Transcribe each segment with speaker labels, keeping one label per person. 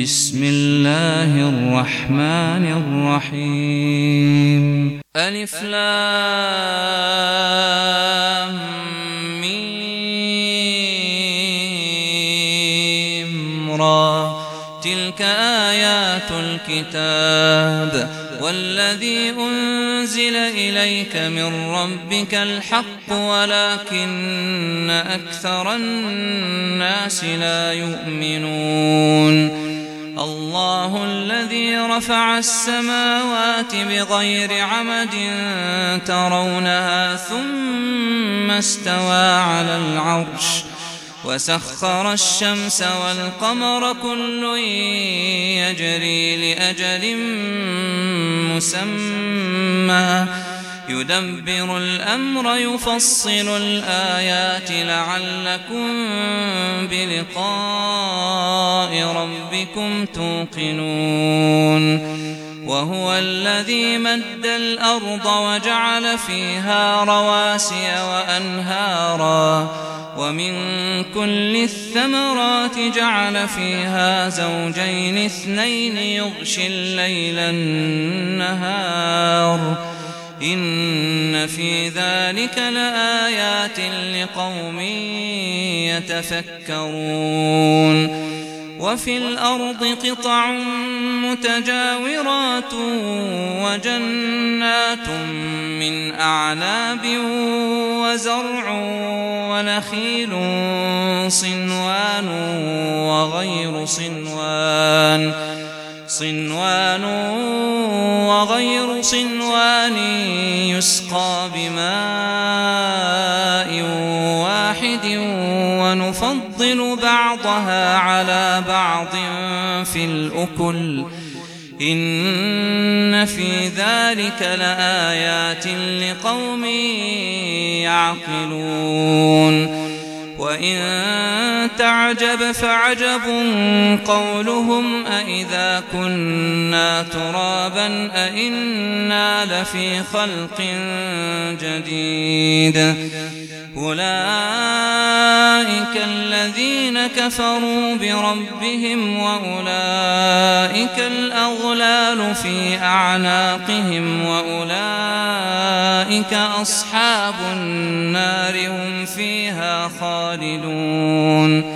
Speaker 1: بسم الله الرحمن الرحيم ألف لام ميم را تلك آيات الكتاب والذي أنزل إليك من ربك الحق ولكن أكثر الناس لا يؤمنون الله الذي رفع السماوات بغير عمد ترونها ثم استوى على العرش وسخر الشمس والقمر كل يجري لأجل مسمى يدبر الأمر يفصل الآيات لعلكم بلقاء ربكم توقنون وهو الذي مد الأرض وجعل فيها رواسي وأنهارا ومن كل الثمرات جعل فيها زوجين اثنين يغشي الليل النهار إن في ذلك لآيات لقوم يتفكرون وفي الأرض قطع متجاورات وجنات من أعناب وزرع ونخيل صنوان وغير صنوان يسقى بماء واحد ونفضل بعضها على بعض في الأكل إن في ذلك لآيات لقوم يعقلون وإن تعجب فعجب قولهم أإذا كنا ترابا أإنا لفي خلق جديد أولئك الذين كفروا بربهم وأولئك الأغلال في أعناقهم وأولئك أصحاب النار هم فيها خالدون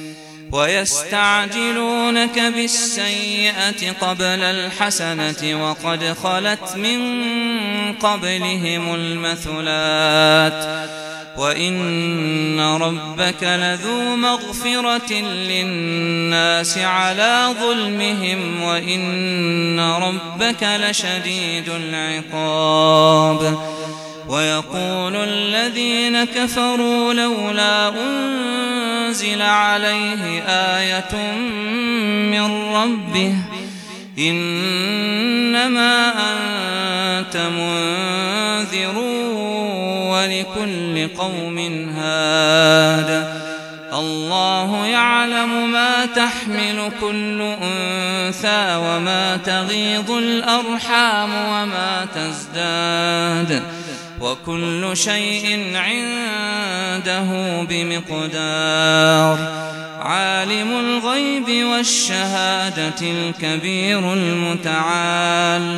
Speaker 1: ويستعجلونك بالسيئة قبل الحسنة وقد خلت من قبلهم المثلات وإن ربك لذو مغفرة للناس على ظلمهم وإن ربك لشديد العقاب ويقول الذين كفروا لولا أنزل عليه آية من ربه إنما أنت منذر ولكل قوم هاد الله يعلم ما تحمل كل أنثى وما تغيض الأرحام وما تزداد وكل شيء عنده بمقدار عالم الغيب والشهادة الكبير المتعال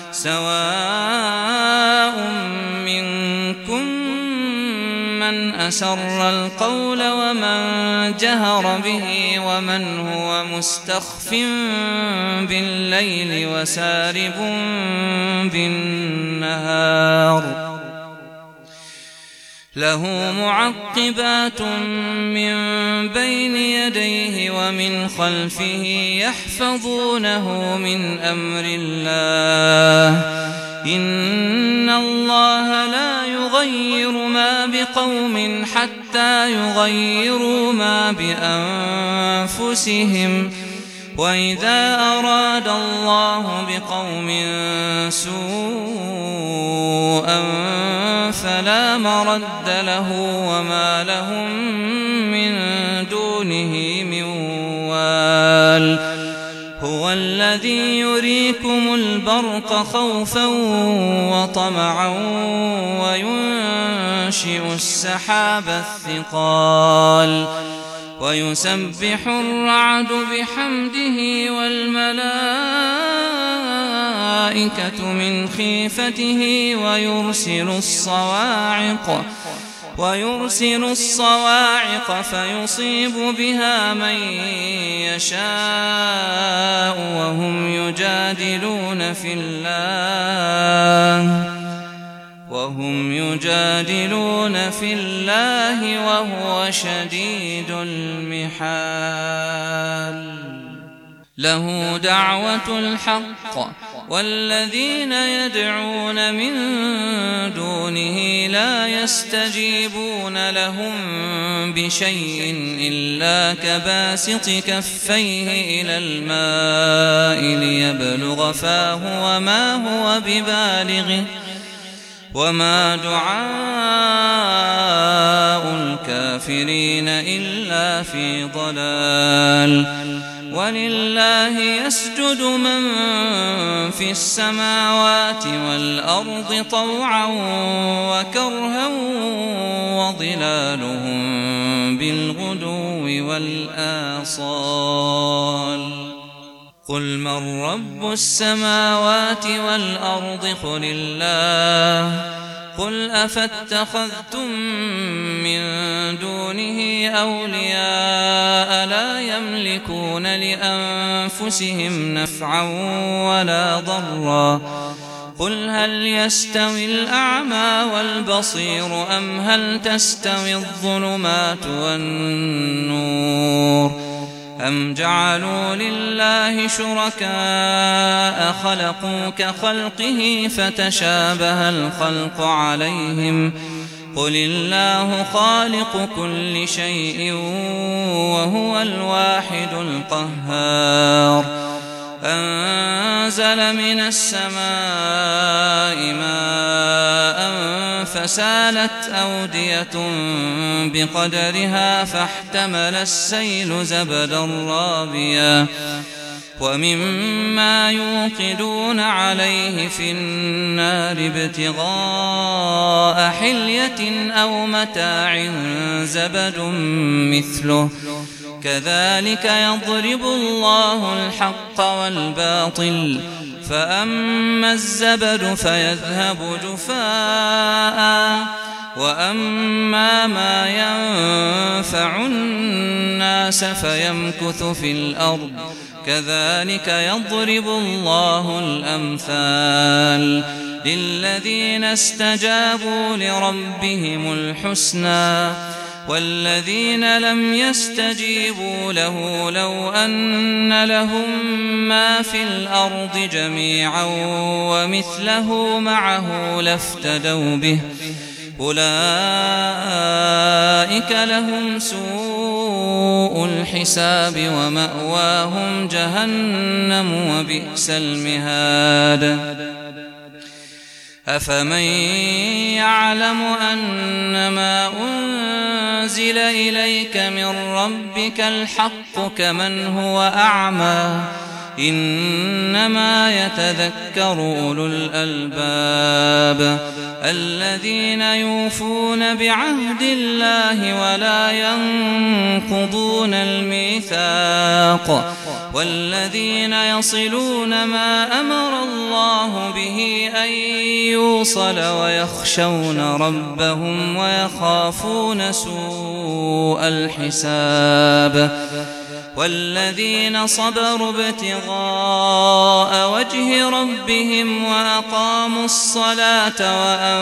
Speaker 1: سواء منكم من أسر القول ومن جهر به ومن هو مستخف بالليل وسارب بالنهار له معقبات من بين يديه ومن خلفه يحفظونه من أمر الله إن الله لا يغير ما بقوم حتى يغيروا ما بأنفسهم وإذا أراد الله بقوم سوءا فلا مرد له وما لهم من دونه من وال هو الذي يريكم البرق خوفا وطمعا وينشئ السحاب الثقال ويسبح الرعد بحمده الملائكة من خيفته ويرسل الصواعق فيصيب بها من يشاء وهم يجادلون في الله وهو شديد المحال. له دعوة الحق والذين يدعون من دونه لا يستجيبون لهم بشيء إلا كباسط كفيه إلى الماء ليبلغ فاه وما هو ببالغه وما دعاء الكافرين إلا في ضلال. ولله يسجد من في السماوات والأرض طوعا وكرها وظلالهم بالغدو والآصال. قل من رب السماوات والأرض قل الله. قل أفاتخذتم من دونه أولياء لا يملكون لأنفسهم نفعا ولا ضرا. قل هل يستوي الأعمى والبصير أم هل تستوي الظلمات والنور أم جعلوا لله شركاء خلقوا كخلقه فتشابه الخلق عليهم. قل الله خالق كل شيء وهو الواحد القهار. أنزل من السماء ماء فسالت أودية بقدرها فاحتمل السيل زبدا رابيا ومما يوقدون عليه في النار ابتغاء حلية أو متاع زبد مثله كذلك يضرب الله الحق والباطل فأما الزبد فيذهب جفاء وأما ما ينفع الناس فيمكث في الأرض كذلك يضرب الله الأمثال للذين استجابوا لربهم الحسنى والذين لم يستجيبوا له لو أن لهم ما في الأرض جميعا ومثله معه لافتدوا به أولئك لهم سوء الحساب ومأواهم جهنم وبئس المهاد. أفمن يعلم أنما أنزل إليك من ربك الحق كمن هو أعمى إنما يتذكر أولو الألباب الذين يوفون بعهد الله ولا ينقضون الميثاق والذين يصلون ما أمر الله به أن يوصل ويخشون ربهم ويخافون سوء الحساب والذين صبروا ابتغاء وجه ربهم وأقاموا الصلاة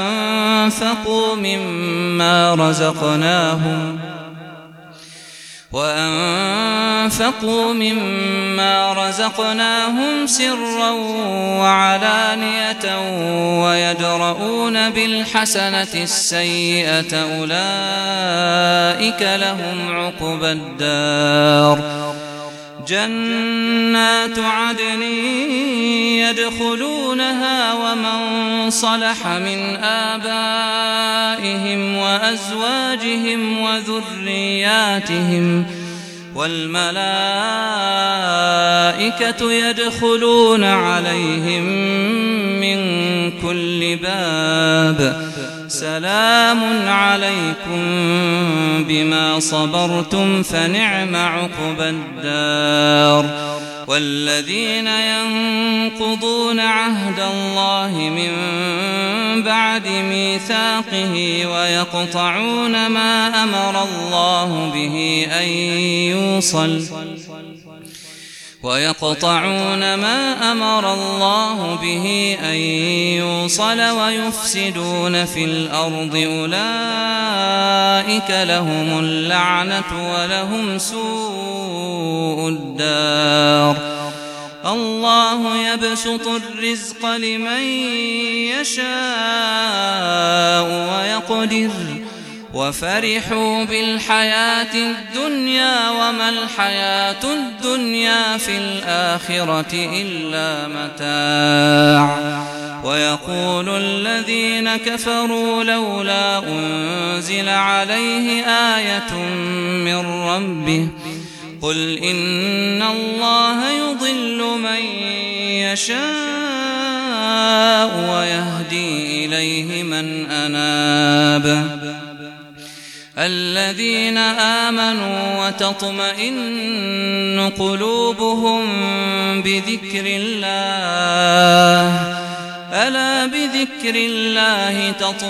Speaker 1: وأنفقوا مما رزقناهم سرا وعلانية ويدرؤون بالحسنة السيئة أولئك لهم عقبى الدار جنات عدن يدخلونها ومن صلح من آبائهم وأزواجهم وذرياتهم والملائكة يدخلون عليهم من كل باب سلام عليكم بما صبرتم فنعم عقبى الدار والذين ينقضون عهد الله من بعد ميثاقه ويقطعون ما أمر الله به أن يوصل ويفسدون في الأرض أولئك لهم اللعنة ولهم سوء الدار الله يبسط الرزق لمن يشاء ويقدر وفرحوا بالحياة الدنيا وما الحياة الدنيا في الآخرة إلا متاع ويقول الذين كفروا لولا أنزل عليه آية من ربه قل إن الله يضل من يشاء ويهدي إليه من أناب الذين آمنوا وتطمئن قلوبهم بذكر الله ألا بذكر الله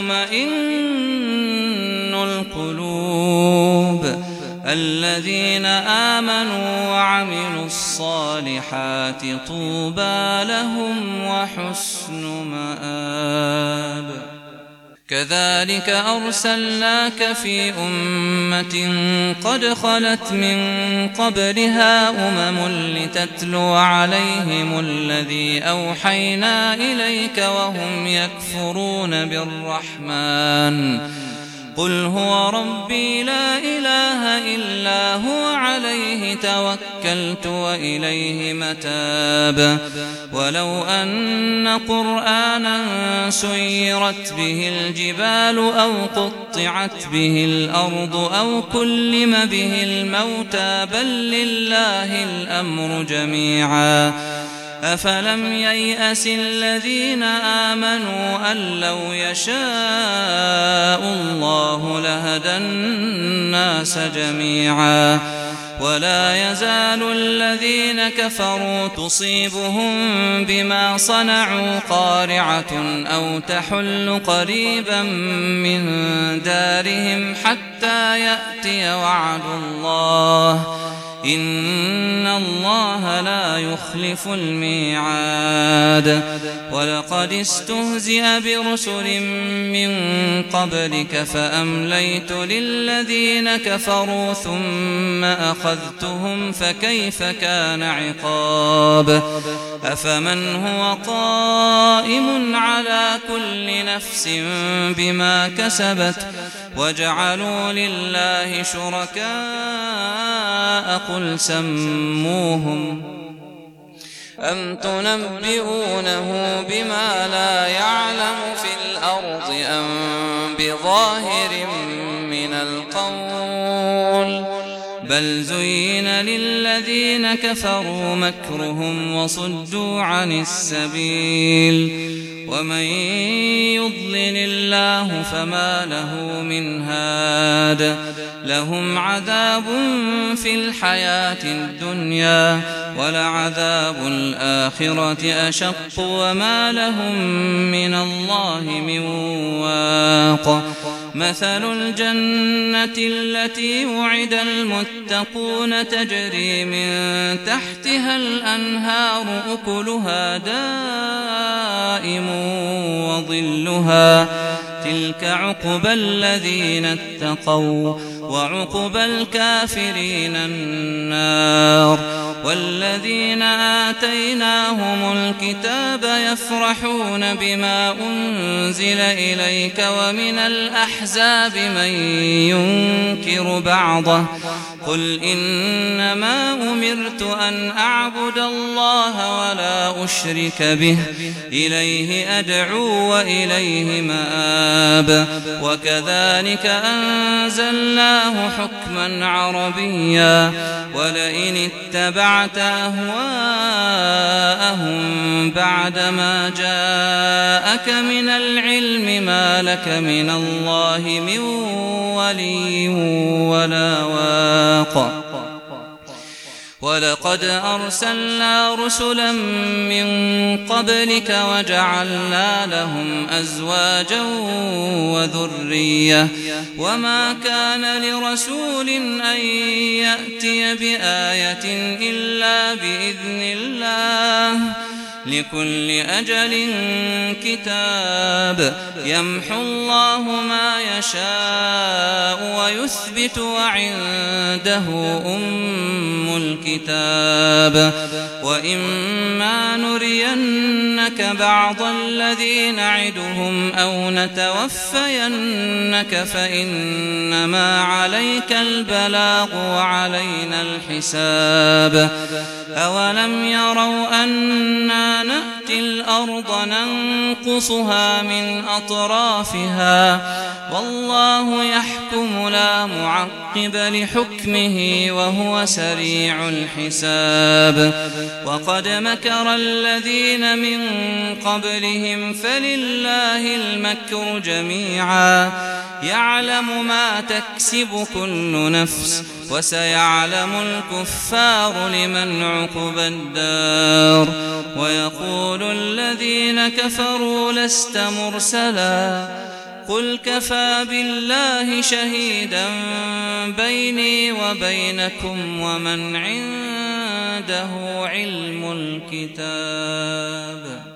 Speaker 1: تطمئن القلوب الذين آمنوا وعملوا الصالحات طوبى لهم وحسن مآب كذلك أرسلناك في أمة قد خلت من قبلها لتتلو عليهم الذي أوحينا إليك وهم يكفرون بالرحمن قل هو ربي لا إله إلا هو عليه توكلت وإليه متاب ولو أن قرآنا سيرت به الجبال أو قطعت به الأرض أو كلم به الموتى بل لله الأمر جميعا أفلم ييأس الذين آمنوا أن لو يشاء الله لهدى الناس جميعا ولا يزال الذين كفروا تصيبهم بما صنعوا قارعة أو تحل قريبا من دارهم حتى يأتي وعد الله إن الله لا يخلف الميعاد ولقد استهزئ برسل من قبلك فأمليت للذين كفروا ثم أخذتهم فكيف كان عقاب أفمن هو قائم على كل نفس بما كسبت وجعلوا لله شركاء قل سموهم أم تنبئونه بما لا يعلم في الأرض أم بظاهر من القول بل زين للذين كفروا مكرهم وصدوا عن السبيل ومن يضلل الله فما له من هاد لهم عذاب في الحياة الدنيا ولعذاب الآخرة أشق وما لهم من الله من واق مثل الجنة التي وعد المتقون تجري من تحتها الأنهار أكلها دائم وظلها تلك عقبى الذين اتقوا وعقبى الكافرين النار والذين آتيناهم الكتاب يفرحون بما أنزل إليك ومن الأحزاب من ينكر بعضه قل إنما أمرت أن أعبد الله ولا أشرك به إليه أدعو وإليه مآب وكذلك أنزلناه حكما عربيا ولئن اتبعت أهواءهم بعدما جاءك من العلم ما لك من الله من ولي ولا واق ولقد أرسلنا رسلا من قبلك وجعلنا لهم أزواجا وذرية وما كان لرسول أن يأتي بآية إلا بإذن الله لكل أجل كتاب يمحو الله ما يشاء ويثبت وعنده أم الكتاب وإما نرينك بعض الذي نعدهم أو نتوفينك فإنما عليك البلاغ وعلينا الحساب أولم يروا أنا نأتي الأرض ننقصها من أطرافها والله يحكم لا معقب لحكمه وهو سريع الحساب وقد مكر الذين من قبلهم فلله المكر جميعا يعلم ما تكسب كل نفس وسيعلم الكفار لمن عقبى الدار ويقول الذين كفروا لست مرسلا قل كفى بالله شهيدا بيني وبينكم ومن عنده علم الكتاب.